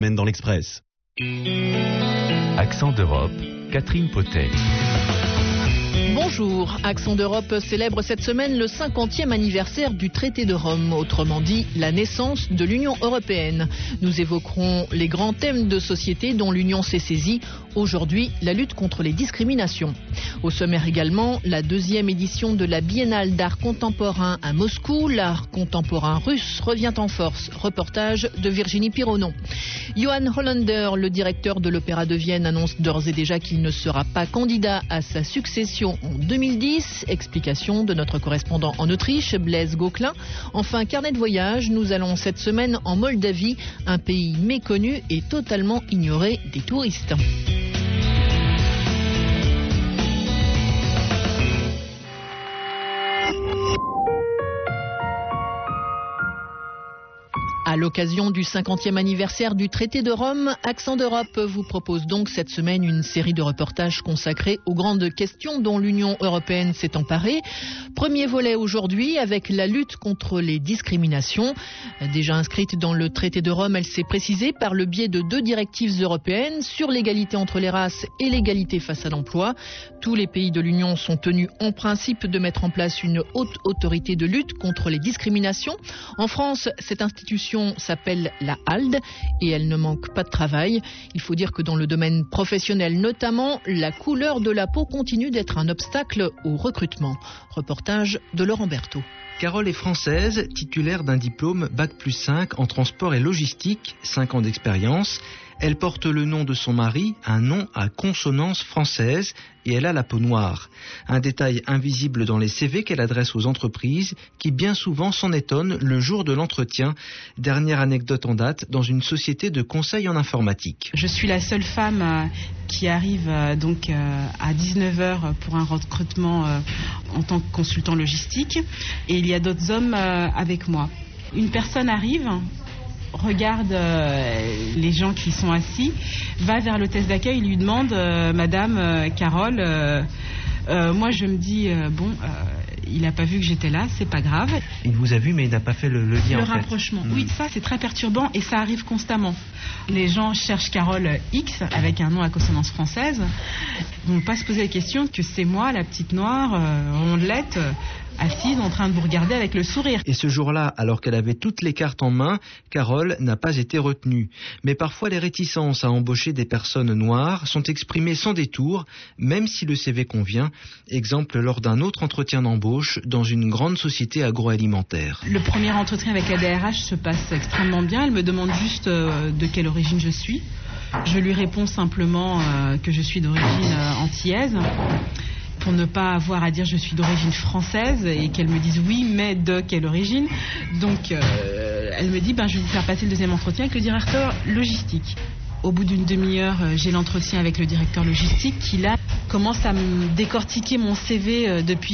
Mène dans l'Express. Accent d'Europe, Catherine Potet. Bonjour, Accent d'Europe célèbre cette semaine le 50e anniversaire du traité de Rome, autrement dit la naissance de l'Union européenne. Nous évoquerons les grands thèmes de société dont l'Union s'est saisie. Aujourd'hui, la lutte contre les discriminations. Au sommaire également, la 2e édition de la Biennale d'art contemporain à Moscou. L'art contemporain russe revient en force. Reportage de Virginie Pironon. Johann Hollander, le directeur de l'Opéra de Vienne, annonce d'ores et déjà qu'il ne sera pas candidat à sa succession en 2010. Explication de notre correspondant en Autriche, Blaise Gauquelin. Enfin, carnet de voyage, nous allons cette semaine en Moldavie, un pays méconnu et totalement ignoré des touristes. À l'occasion du 50e anniversaire du traité de Rome, Accent d'Europe vous propose donc cette semaine une série de reportages consacrés aux grandes questions dont l'Union européenne s'est emparée. Premier volet aujourd'hui avec la lutte contre les discriminations. Déjà inscrite dans le traité de Rome, elle s'est précisée par le biais de 2 directives européennes sur l'égalité entre les races et l'égalité face à l'emploi. Tous les pays de l'Union sont tenus en principe de mettre en place une haute autorité de lutte contre les discriminations. En France, cette institution s'appelle la HALDE et elle ne manque pas de travail. Il faut dire que dans le domaine professionnel notamment, la couleur de la peau continue d'être un obstacle au recrutement. Reportage de Laurent Berthaud. Carole est française, titulaire d'un diplôme Bac+5 en transport et logistique, 5 ans d'expérience. Elle porte le nom de son mari, un nom à consonance française, et elle a la peau noire. Un détail invisible dans les CV qu'elle adresse aux entreprises, qui bien souvent s'en étonnent le jour de l'entretien. Dernière anecdote en date, dans une société de conseil en informatique. Je suis la seule femme qui arrive donc à 19h pour un recrutement en tant que consultant logistique, et il y a d'autres hommes avec moi. Une personne arrive, regarde les gens qui sont assis, va vers l'hôtesse d'accueil, lui demande Madame Carole, moi je me dis il n'a pas vu que j'étais là, c'est pas grave. Il vous a vu mais il n'a pas fait le lien. Le rapprochement, oui, ça c'est très perturbant et ça arrive constamment. Les gens cherchent Carole X avec un nom à consonance française, ils ne vont pas se poser la question que c'est moi, la petite noire, rondelette, assise en train de vous regarder avec le sourire. Et ce jour-là, alors qu'elle avait toutes les cartes en main, Carole n'a pas été retenue. Mais parfois, les réticences à embaucher des personnes noires sont exprimées sans détour, même si le CV convient. Exemple lors d'un autre entretien d'embauche dans une grande société agroalimentaire. Le premier entretien avec la DRH se passe extrêmement bien. Elle me demande juste de quelle origine je suis. Je lui réponds simplement que je suis d'origine antillaise, pour ne pas avoir à dire je suis d'origine française et qu'elle me dise oui mais de quelle origine. Donc elle me dit je vais vous faire passer le deuxième entretien avec le directeur logistique. Au bout d'une demi-heure, j'ai l'entretien avec le directeur logistique qui là commence à me décortiquer mon CV depuis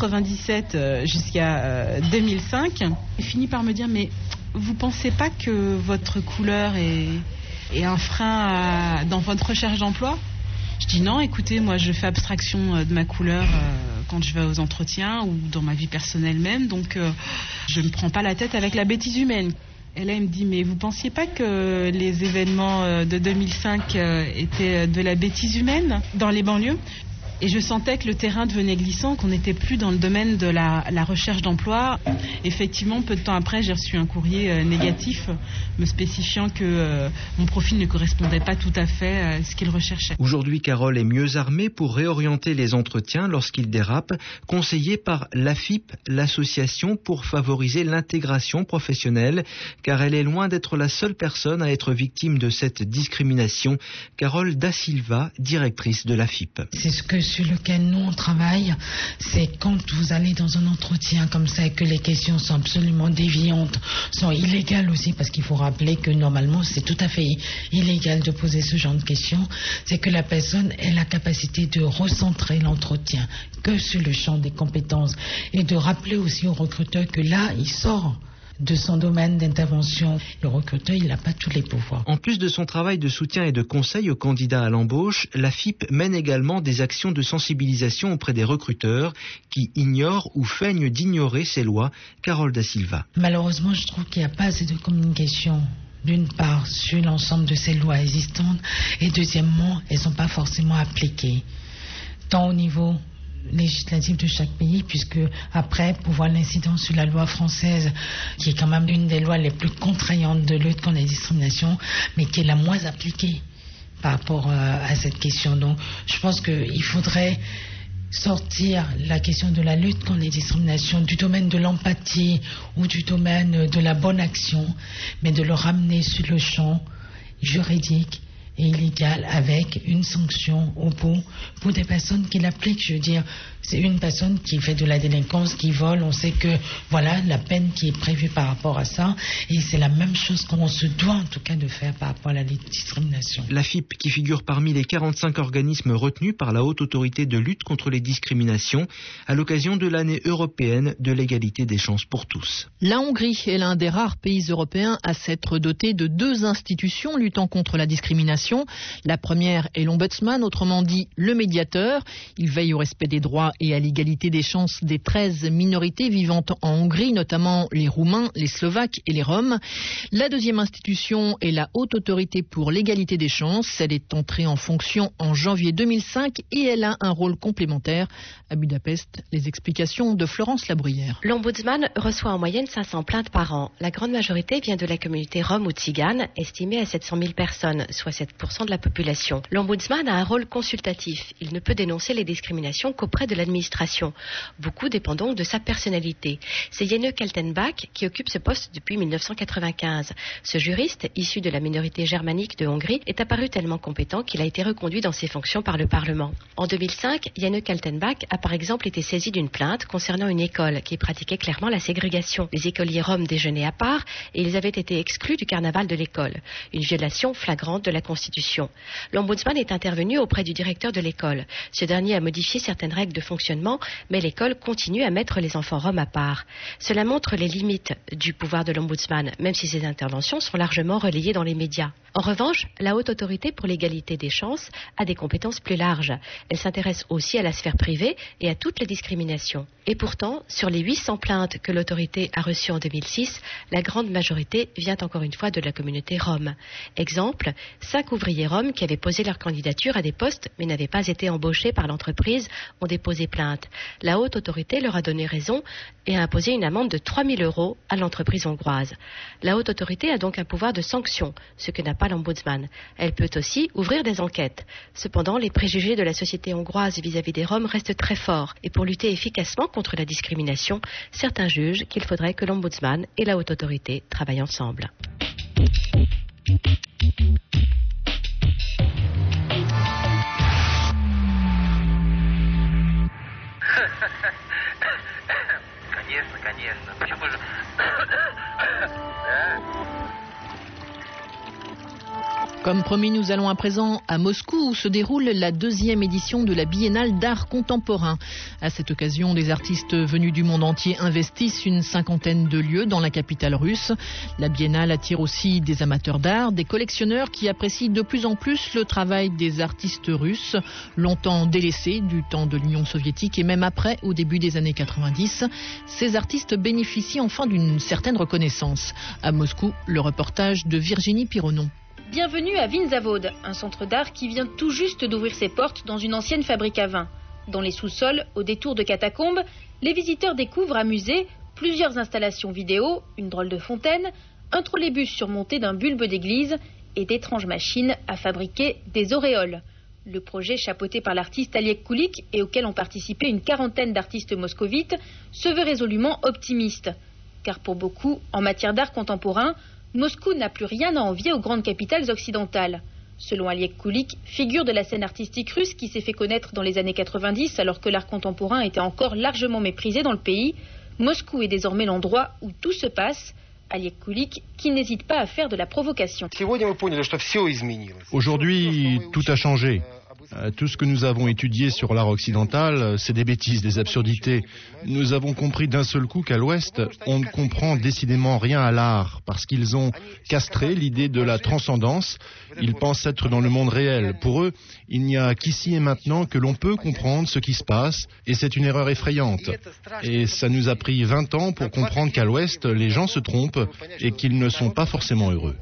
97 jusqu'à 2005. Il finit par me dire mais vous pensez pas que votre couleur est un frein dans votre recherche d'emploi ? Je dis non, écoutez, moi je fais abstraction de ma couleur quand je vais aux entretiens ou dans ma vie personnelle même, donc je ne me prends pas la tête avec la bêtise humaine. Et là, elle me dit, mais vous pensiez pas que les événements de 2005 étaient de la bêtise humaine dans les banlieues ? Et je sentais que le terrain devenait glissant, qu'on n'était plus dans le domaine de la recherche d'emploi. Effectivement, peu de temps après, j'ai reçu un courrier négatif me spécifiant que mon profil ne correspondait pas tout à fait à ce qu'il recherchait. Aujourd'hui, Carole est mieux armée pour réorienter les entretiens lorsqu'ils dérapent, conseillée par l'AFIP, l'association pour favoriser l'intégration professionnelle, car elle est loin d'être la seule personne à être victime de cette discrimination. Carole Da Silva, directrice de l'AFIP. C'est ce sur lequel nous on travaille, c'est quand vous allez dans un entretien comme ça et que les questions sont absolument déviantes, sont illégales aussi, parce qu'il faut rappeler que normalement c'est tout à fait illégal de poser ce genre de questions, c'est que la personne ait la capacité de recentrer l'entretien que sur le champ des compétences et de rappeler aussi au recruteur que là il sort de son domaine d'intervention. Le recruteur, il n'a pas tous les pouvoirs. En plus de son travail de soutien et de conseil aux candidats à l'embauche, l'AFIP mène également des actions de sensibilisation auprès des recruteurs qui ignorent ou feignent d'ignorer ces lois. Carole Da Silva. Malheureusement, je trouve qu'il n'y a pas assez de communication d'une part, sur l'ensemble de ces lois existantes, et deuxièmement, elles ne sont pas forcément appliquées, tant au niveau législatif de chaque pays, puisque après, pour voir l'incidence sur la loi française, qui est quand même une des lois les plus contraignantes de lutte contre les discriminations, mais qui est la moins appliquée par rapport à cette question. Donc, je pense qu'il faudrait sortir la question de la lutte contre les discriminations du domaine de l'empathie ou du domaine de la bonne action, mais de le ramener sur le champ juridique et illégal avec une sanction au bout pour des personnes qui l'appliquent. Je veux dire, c'est une personne qui fait de la délinquance, qui vole, on sait que voilà la peine qui est prévue par rapport à ça, et c'est la même chose qu'on se doit en tout cas de faire par rapport à la discrimination. La FIP, qui figure parmi les 45 organismes retenus par la Haute Autorité de lutte contre les discriminations à l'occasion de l'année européenne de l'égalité des chances pour tous. La Hongrie est l'un des rares pays européens à s'être doté de 2 institutions luttant contre la discrimination. La première est l'Ombudsman, autrement dit le médiateur. Il veille au respect des droits et à l'égalité des chances des 13 minorités vivant en Hongrie, notamment les Roumains, les Slovaques et les Roms. La deuxième institution est la Haute Autorité pour l'égalité des chances. Elle est entrée en fonction en janvier 2005 et elle a un rôle complémentaire. À Budapest, les explications de Florence Labruyère. L'Ombudsman reçoit en moyenne 500 plaintes par an. La grande majorité vient de la communauté rom ou tzigane, estimée à 700 000 personnes, soit 7% de la population. L'Ombudsman a un rôle consultatif. Il ne peut dénoncer les discriminations qu'auprès de l'administration. Beaucoup dépend donc de sa personnalité. C'est Jenő Kaltenbach qui occupe ce poste depuis 1995. Ce juriste, issu de la minorité germanique de Hongrie, est apparu tellement compétent qu'il a été reconduit dans ses fonctions par le Parlement. En 2005, Jenő Kaltenbach a par exemple été saisi d'une plainte concernant une école qui pratiquait clairement la ségrégation. Les écoliers roms déjeunaient à part et ils avaient été exclus du carnaval de l'école. Une violation flagrante de la Constitution. L'Ombudsman est intervenu auprès du directeur de l'école. Ce dernier a modifié certaines règles de fonctionnement, mais l'école continue à mettre les enfants roms à part. Cela montre les limites du pouvoir de l'Ombudsman, même si ces interventions sont largement relayées dans les médias. En revanche, la Haute Autorité pour l'égalité des chances a des compétences plus larges. Elle s'intéresse aussi à la sphère privée et à toutes les discriminations. Et pourtant, sur les 800 plaintes que l'autorité a reçues en 2006, la grande majorité vient encore une fois de la communauté rom. Exemple, 5 ouvriers roms qui avaient posé leur candidature à des postes mais n'avaient pas été embauchés par l'entreprise ont déposé plainte. La Haute Autorité leur a donné raison et a imposé une amende de 3 000 € à l'entreprise hongroise. La Haute Autorité a donc un pouvoir de sanction, ce que n'a pas l'Ombudsman. Elle peut aussi ouvrir des enquêtes. Cependant, les préjugés de la société hongroise vis-à-vis des Roms restent très forts et pour lutter efficacement contre la discrimination, certains jugent qu'il faudrait que l'Ombudsman et la Haute Autorité travaillent ensemble. Конечно. Почему же? Comme promis, nous allons à présent à Moscou où se déroule la 2e édition de la Biennale d'art contemporain. À cette occasion, des artistes venus du monde entier investissent une 50aine de lieux dans la capitale russe. La Biennale attire aussi des amateurs d'art, des collectionneurs qui apprécient de plus en plus le travail des artistes russes, longtemps délaissés du temps de l'Union soviétique et même après, au début des années 90. Ces artistes bénéficient enfin d'une certaine reconnaissance. À Moscou, le reportage de Virginie Pironon. Bienvenue à Vinzavod, un centre d'art qui vient tout juste d'ouvrir ses portes dans une ancienne fabrique à vin. Dans les sous-sols, au détour de catacombes, les visiteurs découvrent un musée, plusieurs installations vidéo, une drôle de fontaine, un trolleybus surmonté d'un bulbe d'église et d'étranges machines à fabriquer des auréoles. Le projet chapeauté par l'artiste Aliek Kulik et auquel ont participé une 40aine d'artistes moscovites se veut résolument optimiste. Car pour beaucoup, en matière d'art contemporain, Moscou n'a plus rien à envier aux grandes capitales occidentales. Selon Aliek Kulik, figure de la scène artistique russe qui s'est fait connaître dans les années 90 alors que l'art contemporain était encore largement méprisé dans le pays, Moscou est désormais l'endroit où tout se passe. Aliek Kulik qui n'hésite pas à faire de la provocation. Aujourd'hui, tout a changé. Tout ce que nous avons étudié sur l'art occidental, c'est des bêtises, des absurdités. Nous avons compris d'un seul coup qu'à l'Ouest, on ne comprend décidément rien à l'art, parce qu'ils ont castré l'idée de la transcendance. Ils pensent être dans le monde réel. Pour eux, il n'y a qu'ici et maintenant que l'on peut comprendre ce qui se passe, et c'est une erreur effrayante. Et ça nous a pris 20 ans pour comprendre qu'à l'Ouest, les gens se trompent et qu'ils ne sont pas forcément heureux.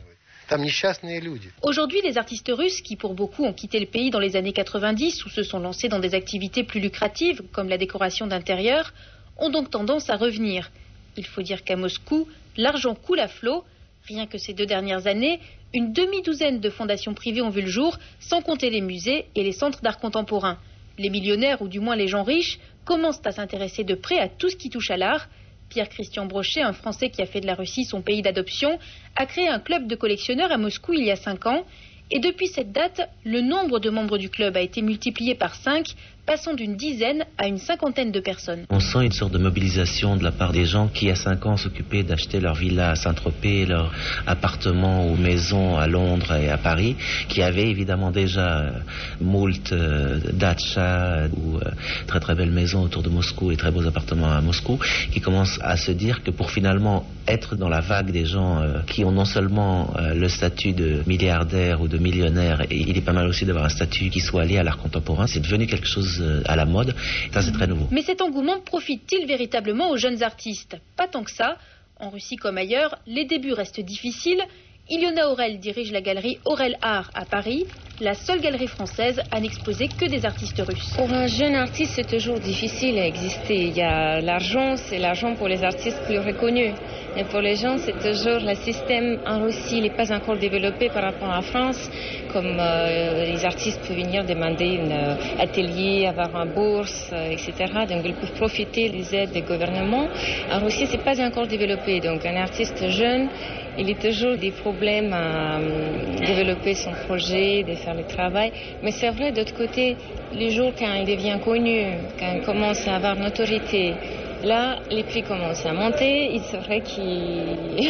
Aujourd'hui, les artistes russes, qui pour beaucoup ont quitté le pays dans les années 90 ou se sont lancés dans des activités plus lucratives, comme la décoration d'intérieur, ont donc tendance à revenir. Il faut dire qu'à Moscou, l'argent coule à flot. Rien que ces 2 dernières années, une demi-douzaine de fondations privées ont vu le jour, sans compter les musées et les centres d'art contemporain. Les millionnaires, ou du moins les gens riches, commencent à s'intéresser de près à tout ce qui touche à l'art. Pierre-Christian Brochet, un Français qui a fait de la Russie son pays d'adoption, a créé un club de collectionneurs à Moscou il y a 5 ans. Et depuis cette date, le nombre de membres du club a été multiplié par 5, passant d'une dizaine à une cinquantaine de personnes. On sent une sorte de mobilisation de la part des gens qui, il y a 5 ans, s'occupaient d'acheter leur villa à Saint-Tropez, leur appartement ou maison à Londres et à Paris, qui avaient évidemment déjà moult dacha ou très très belles maisons autour de Moscou et très beaux appartements à Moscou, qui commencent à se dire que pour finalement être dans la vague des gens qui ont non seulement le statut de milliardaire ou de millionnaire, et il est pas mal aussi d'avoir un statut qui soit lié à l'art contemporain, c'est devenu quelque chose à la mode. Ça, c'est très nouveau. Mais cet engouement profite-t-il véritablement aux jeunes artistes? Pas tant que ça. En Russie comme ailleurs, les débuts restent difficiles. Iliona Aurel dirige la galerie Aurel Art à Paris, la seule galerie française à n'exposer que des artistes russes. Pour un jeune artiste, c'est toujours difficile à exister. Il y a l'argent, c'est l'argent pour les artistes plus reconnus. Mais pour les gens, c'est toujours le système en Russie n'est pas encore développé par rapport à la France. Comme les artistes peuvent venir demander un atelier, avoir une bourse, etc. Donc ils peuvent profiter des aides des gouvernements. En Russie, c'est pas encore développé. Donc un artiste jeune, il a toujours des problèmes à développer son projet, de faire le travail. Mais c'est vrai, d'autre côté, les jours quand il devient connu, quand il commence à avoir une autorité, là, les prix commencent à monter. C'est vrai qu'il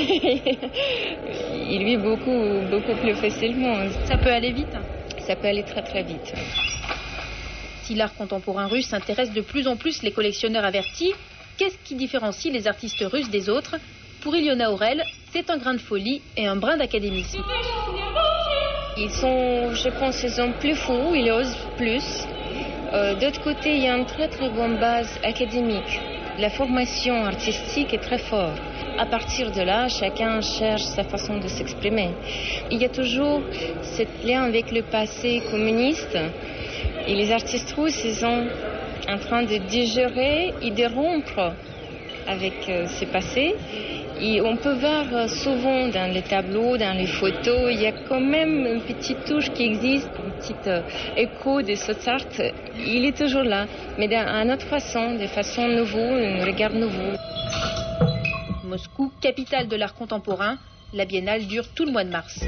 vit beaucoup plus facilement. Ça peut aller vite? Ça peut aller très très vite. Si l'art contemporain russe intéresse de plus en plus les collectionneurs avertis, qu'est-ce qui différencie les artistes russes des autres? Pour Iliona Aurel, c'est un grain de folie et un brin d'académisme. Ils sont, je pense, plus fous, ils osent plus. D'autre côté, il y a une très très bonne base académique. La formation artistique est très forte. À partir de là, chacun cherche sa façon de s'exprimer. Il y a toujours ce lien avec le passé communiste. Et les artistes russes, ils sont en train de digérer et de rompre avec ce passé. Et on peut voir souvent dans les tableaux, dans les photos, il y a quand même une petite touche qui existe, un petit écho de cette art. Il est toujours là, mais d'une autre façon, de façon nouvelle, un regard nouveau. Moscou, capitale de l'art contemporain, la biennale dure tout le mois de mars.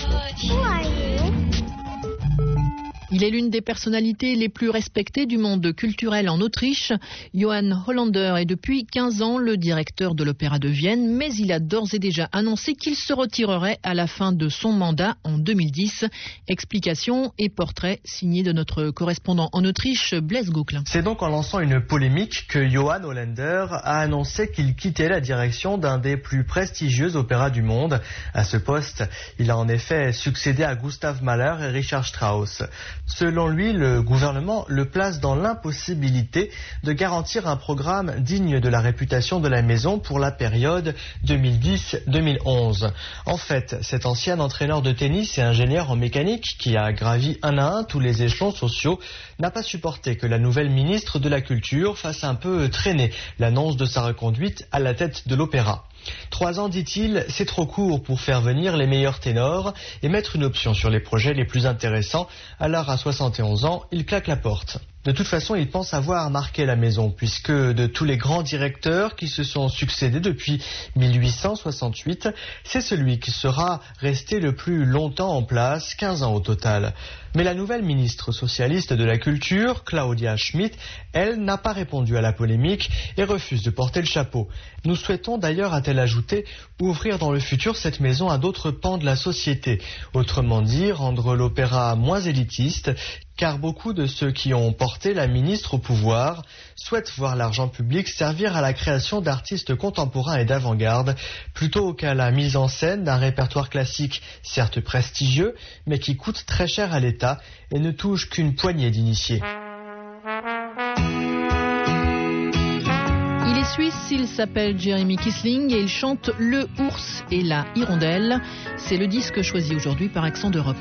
Il est l'une des personnalités les plus respectées du monde culturel en Autriche. Johann Hollander est depuis 15 ans le directeur de l'Opéra de Vienne, mais il a d'ores et déjà annoncé qu'il se retirerait à la fin de son mandat en 2010. Explications et portraits signés de notre correspondant en Autriche, Blaise Gauquelin. C'est donc en lançant une polémique que Johann Hollander a annoncé qu'il quittait la direction d'un des plus prestigieux opéras du monde. À ce poste, il a en effet succédé à Gustav Mahler et Richard Strauss. Selon lui, le gouvernement le place dans l'impossibilité de garantir un programme digne de la réputation de la maison pour la période 2010-2011. En fait, cet ancien entraîneur de tennis et ingénieur en mécanique qui a gravi un à un tous les échelons sociaux n'a pas supporté que la nouvelle ministre de la Culture fasse un peu traîner l'annonce de sa reconduite à la tête de l'opéra. 3 ans, dit-il, c'est trop court pour faire venir les meilleurs ténors et mettre une option sur les projets les plus intéressants. Alors à 71 ans, il claque la porte. De toute façon, il pense avoir marqué la maison, puisque de tous les grands directeurs qui se sont succédés depuis 1868, c'est celui qui sera resté le plus longtemps en place, 15 ans au total. Mais la nouvelle ministre socialiste de la Culture, Claudia Schmidt, elle n'a pas répondu à la polémique et refuse de porter le chapeau. Nous souhaitons d'ailleurs, a-t-elle ajouté, ouvrir dans le futur cette maison à d'autres pans de la société. Autrement dit, rendre l'opéra moins élitiste, car beaucoup de ceux qui ont porté la ministre au pouvoir souhaitent voir l'argent public servir à la création d'artistes contemporains et d'avant-garde, plutôt qu'à la mise en scène d'un répertoire classique certes prestigieux, mais qui coûte très cher à l'État et ne touche qu'une poignée d'initiés. Suisse, il s'appelle Jeremy Kissling et il chante Le ours et la hirondelle. C'est le disque choisi aujourd'hui par Accent d'Europe.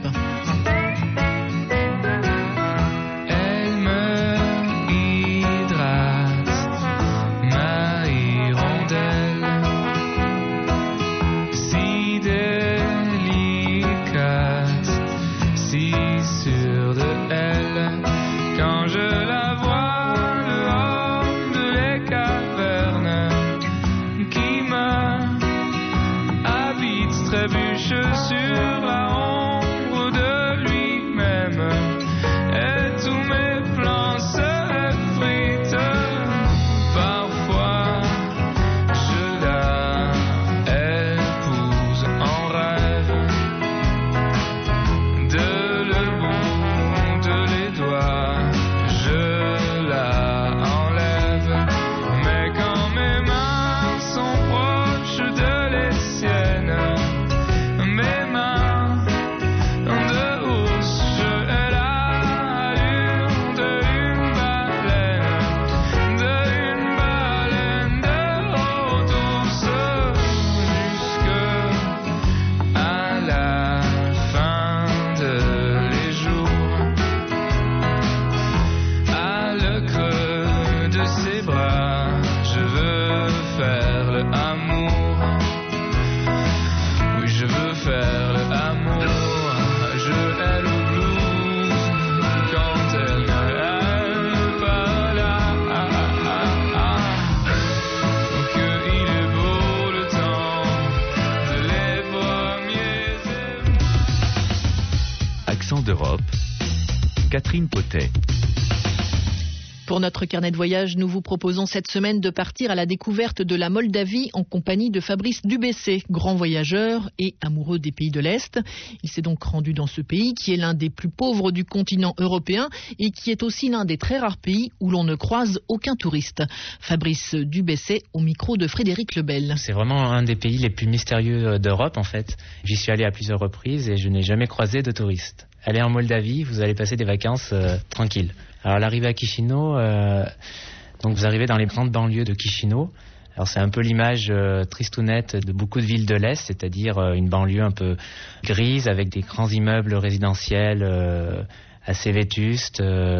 d'Europe, Catherine Potet. Pour notre carnet de voyage, nous vous proposons cette semaine de partir à la découverte de la Moldavie en compagnie de Fabrice Dubessé, grand voyageur et amoureux des pays de l'Est. Il s'est donc rendu dans ce pays qui est l'un des plus pauvres du continent européen et qui est aussi l'un des très rares pays où l'on ne croise aucun touriste. Fabrice Dubessé au micro de Frédéric Lebel. C'est vraiment un des pays les plus mystérieux d'Europe en fait. J'y suis allé à plusieurs reprises et je n'ai jamais croisé de touristes. Allez en Moldavie, vous allez passer des vacances tranquilles. Alors l'arrivée à Chisinau, donc vous arrivez dans les grandes banlieues de Chisinau. Alors c'est un peu l'image tristounette de beaucoup de villes de l'Est, c'est-à-dire une banlieue un peu grise avec des grands immeubles résidentiels assez vétustes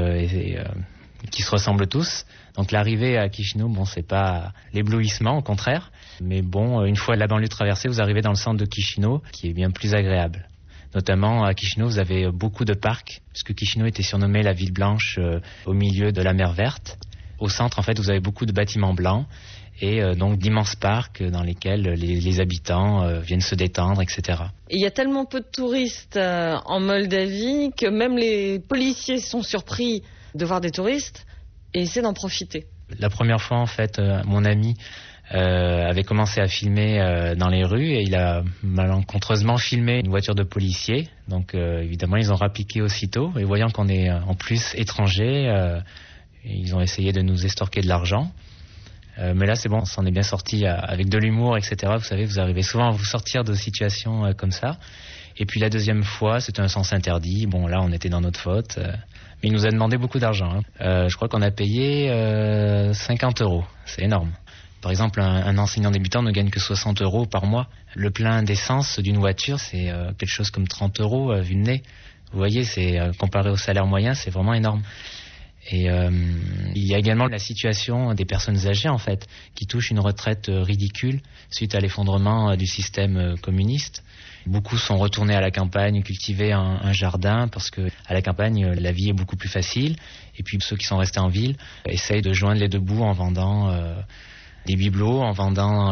qui se ressemblent tous. Donc l'arrivée à Chisinau, bon, c'est pas l'éblouissement, au contraire. Mais bon, une fois la banlieue traversée, vous arrivez dans le centre de Chisinau, qui est bien plus agréable. Notamment à Chisinau, vous avez beaucoup de parcs, puisque Chisinau était surnommée la ville blanche au milieu de la mer Verte. Au centre, en fait, vous avez beaucoup de bâtiments blancs et donc d'immenses parcs dans lesquels les habitants viennent se détendre, etc. Il y a tellement peu de touristes en Moldavie que même les policiers sont surpris de voir des touristes et essaient d'en profiter. La première fois, en fait, mon ami avait commencé à filmer dans les rues et il a malencontreusement filmé une voiture de policiers. Donc évidemment ils ont rappliqué aussitôt et voyant qu'on est en plus étrangers, ils ont essayé de nous estorquer de l'argent. Mais là c'est bon, on s'en est bien sorti avec de l'humour, etc. Vous savez, vous arrivez souvent à vous sortir de situations comme ça. Et puis la deuxième fois, c'était un sens interdit. Bon là on était dans notre faute. Mais il nous a demandé beaucoup d'argent. Je crois qu'on a payé 50 €. C'est énorme. Par exemple, un enseignant débutant ne gagne que 60 € par mois. Le plein d'essence d'une voiture, c'est quelque chose comme 30 € vu de nez. Vous voyez, c'est comparé au salaire moyen, c'est vraiment énorme. Et il y a également la situation des personnes âgées, en fait, qui touchent une retraite ridicule suite à l'effondrement du système communiste. Beaucoup sont retournés à la campagne cultiver un jardin parce que à la campagne, la vie est beaucoup plus facile. Et puis ceux qui sont restés en ville essayent de joindre les deux bouts en vendant des bibelots, en vendant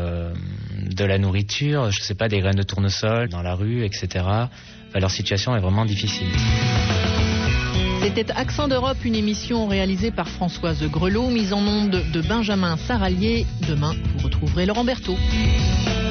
de la nourriture, je sais pas, des graines de tournesol dans la rue, etc. Enfin, leur situation est vraiment difficile. C'était Accent d'Europe, une émission réalisée par Françoise Grelot, mise en onde de Benjamin Saralier. Demain, vous retrouverez Laurent Berthaud.